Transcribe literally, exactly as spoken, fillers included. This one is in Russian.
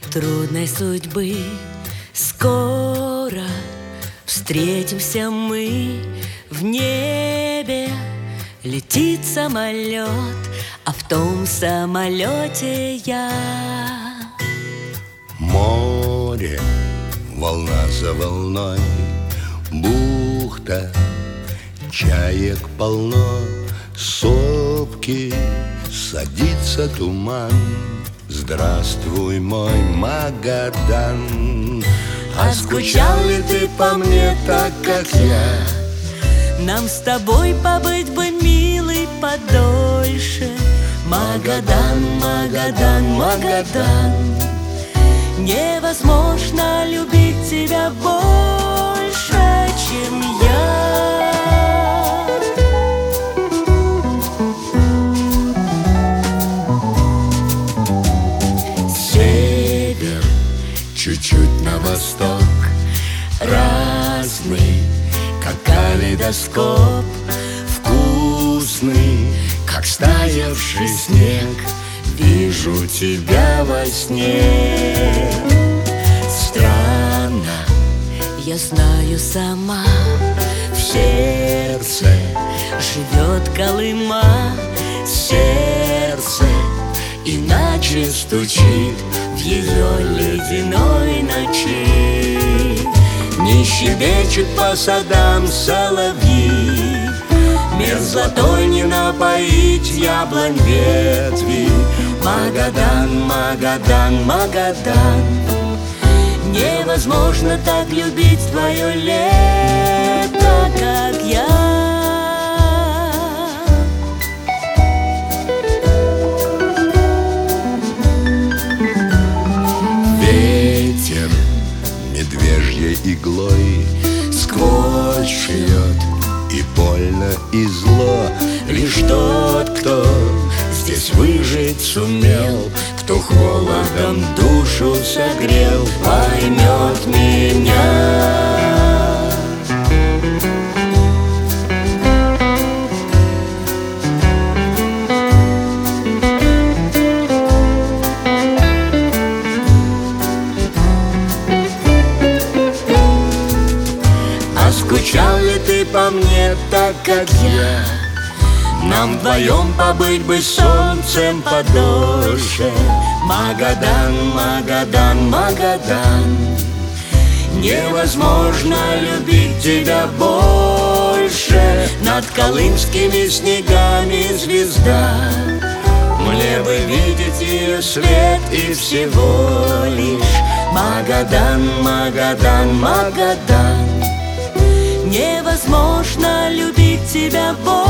трудной судьбы. Скоро встретимся мы в небе. Летит самолет, а в том самолете я. Море, волна за волной, бухта, чаек полно, сопки, садится туман. Здравствуй, мой Магадан. А скучал ли ты по мне так, как я? Нам с тобой побыть бы, милый, подольше. Магадан, Магадан, Магадан. Невозможно любить тебя больше, чем я. Север, чуть-чуть на восток, разный, как калейдоскоп, вкусный, как стаявший снег. Вижу тебя во сне. Странно, я знаю сама, В сердце живет Колыма. сердце иначе стучит в ее ледяной ночи. Не щебечут по садам соловьи, мир золотой не напоить яблонь ветви. Магадан, Магадан, Магадан. Невозможно так любить твое лето, как я. Ветер медвежьей иглой сквозь шьет, и больно, и зло. Лишь тот, кто здесь выжить сумел, кто холодом душу согрел, поймет меня. А скучал ли ты по мне так, как я? Нам вдвоем побыть бы солнцем подольше. Магадан, Магадан, Магадан. Невозможно любить тебя больше. Над колымскими снегами звезда. Мне бы видеть ее свет и всего лишь Магадан, Магадан, Магадан. Невозможно любить тебя больше.